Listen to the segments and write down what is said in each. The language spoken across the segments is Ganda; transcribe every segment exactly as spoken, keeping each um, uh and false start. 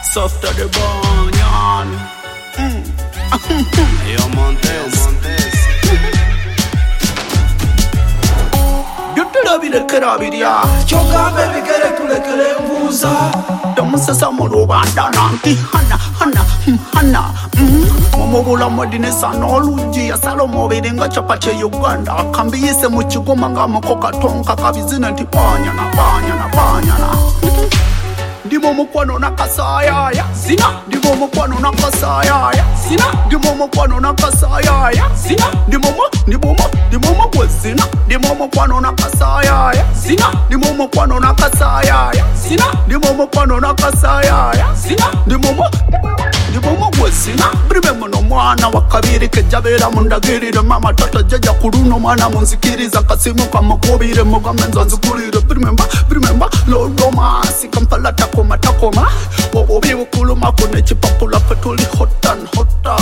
Soft to the bone, yawn. Mm. Yo Montes, Montes. Yuturabire kerabiria. Choka baby kere tulekele mbuza. Damusasa murubanda nanti hana hana mm, hana. Momogula modine sanoluji ya salomo biringa chapache Uganda. Kambi yise muchigoma nga mukoka tonka kabizina nti panya na panya na panya na. Ndimo mukwano na kasaya ya zina. Ndimo mukwano na kasaya ya zina. Ndimo mukwano na kasaya ya zina. Ndimo mo ndimo mo ndimo mo kwezina. Ndimo mukwano na kasaya ya zina. Ndimo mukwano na kasaya ya zina. Ndimo mukwano na kasaya ya zina. Ndimo mo ndimo mo kwezina. Bribe muno mwana wakabiri kejabera mundagirire mama tata jaja kuruno mwana munzikiriza kasimu kamakobire mugamenza nzikurire. Remember remember Lord Roma sikampala takoma takoma obi bukuluma kune chipapula petuli hot and hotter.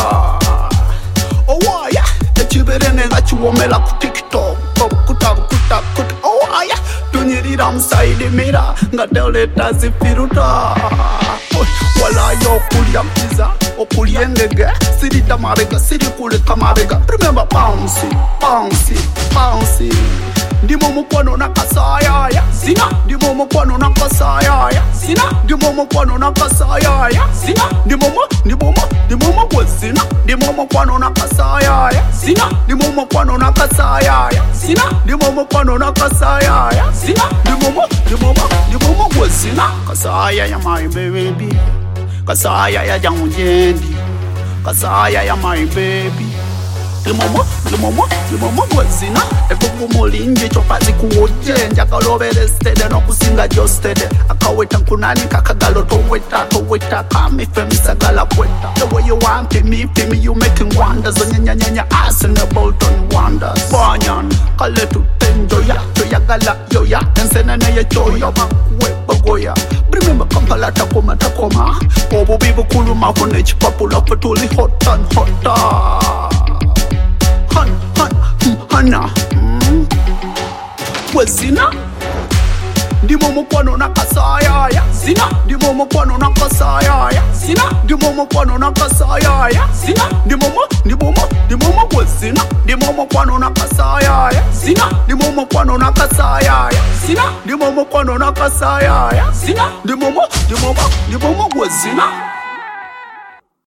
Oh why echiberene ngachiwomela ku TikTok kuta kuta kuta. Oh why tunyirira msaidi mira ngadeleta zifiruta. Wala yo kulya pizza okulya engege siri tamabega siri kule kamabega. Remember bouncy bouncy bouncy. Ndimo mukwano na kasaya ya zina. Ndimo mukwano na kasaya ya zina. Ndimo mukwano na kasaya ya zina. Ndimo mo ndimo mo ndimo mo kwezina. Ndimo mukwano na kasaya ya zina. Ndimo mukwano na kasaya ya zina. Ndimo mukwano na kasaya ya zina. Ndimo mo ndimo mo ndimo mo kwezina. Kasaya ya my baby. Kasaya ya jangujendi. Kasaya ya my baby. Limomo, limomo, limomo kwezina. Ekuku mulinji chopazi kuoje. Njakalobele stede no kusinga jo stede. Akaweta nkunani kakagalo toweta toweta. Kami femi sagala kweta. The way you want me, me you making wonders. Nya nya nya ass and a bolt on wonders. Banyan, kale tu tenjo ya. Joya gala yoya. Ensena na ya joya makwe bagoya. Remember Kampala takoma takoma. Obo bibu kuluma kone chipapula petuli hot and hotter. Han, han, mm, hana mm. Kwezina. Ndimo mukwano na kasaya ya zina. Ndimo mukwano na kasaya ya zina. Ndimo mukwano na kasaya ya zina. Ndimo mo ndimo mo ndimo mo kwezina. Ndimo mukwano na kasaya ya zina. Ndimo mukwano na kasaya ya zina. Ndimo mukwano na kasaya ya zina. Ndimo mo ndimo mo ndimo mo kwezina.